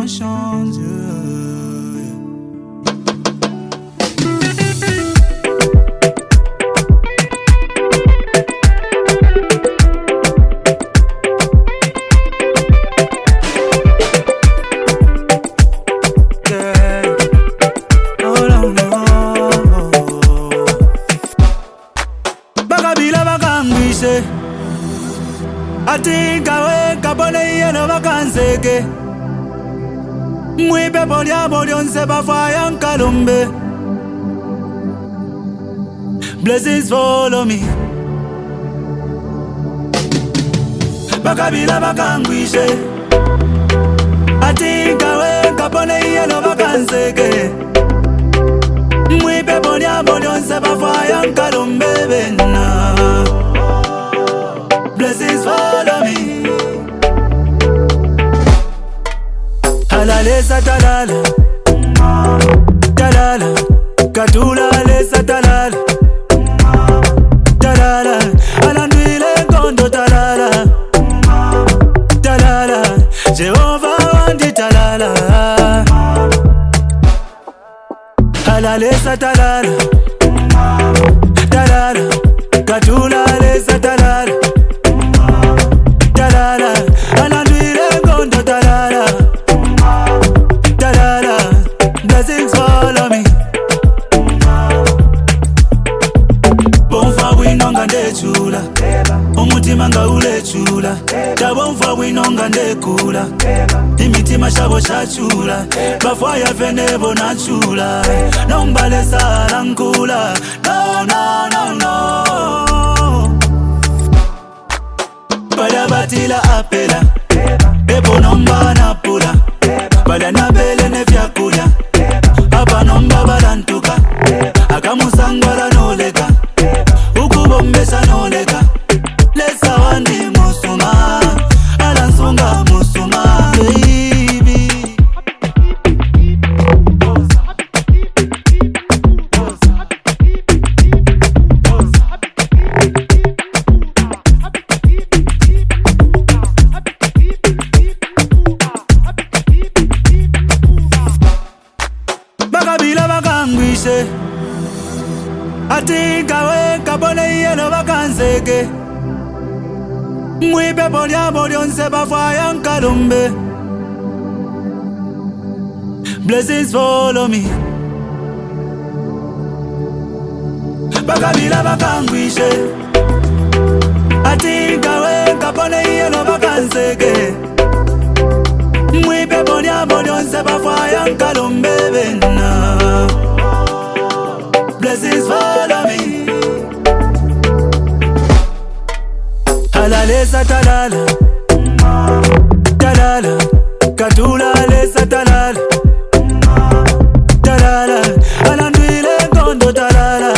ma chance. Atinga we kabone yeno bakanseke Mwipe polia bolionse bafaya nkalumbe Blessings follow me Bakabila bakangwishe Atinga we kabone yeno bakanseke Mwipe polia bolionse bafaya nkalumbe bena Blessings follow me. Halalesa talala, talala, katula lesa talala, talala, alanduile kondo talala, talala, Jehovah wandi talala. Halalesa talala, talala, katula lesa talala. Talala, alanduile kondo talala, talala, blessings follow me. Bonfa winonga nde chula, umutima nga ule chula. Tabonfa winonga nde kula, imitima shabo shachula. Bafaya venebo na chula, nombale sala nkula. No, no, no, no. Bada batila apela Ebo nomba na pula Bada na bele ne vyakulia Apa nomba balantuka Akamusangwala nolega Ukubombesa nolega Lesa wandi musuma Alansunga musuma Baby Bakabila bakangwishe Atinga we kabone yeno bakanseke Mwipe polia bolionse bafaya nkalumbe Blessings follow me Bakabila bakangwishe Atinga we kabone yeno bakanseke Mwipe polia bolionse bafaya nkalumbe bena Blessings follow me Halalesa talala Talala Katula lesa talala Talala Alanduile kondo talala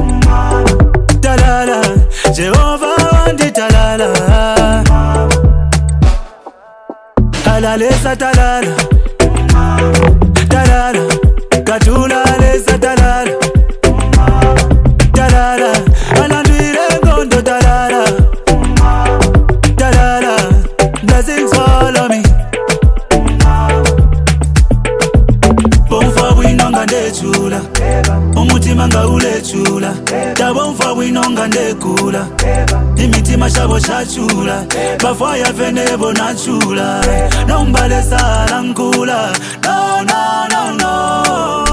Talala Jehovah wandi talala Halalesa talala Talala Katula lesa talala Talala Alanduile kondo talala Talala Blessings follow me Bonfa winonga nde chula Umutima nga ule chula Tabonfa winonga nde kula Imitima shabo shachula Bafaya venebo na chula Nombale sala nkula No, no, no, no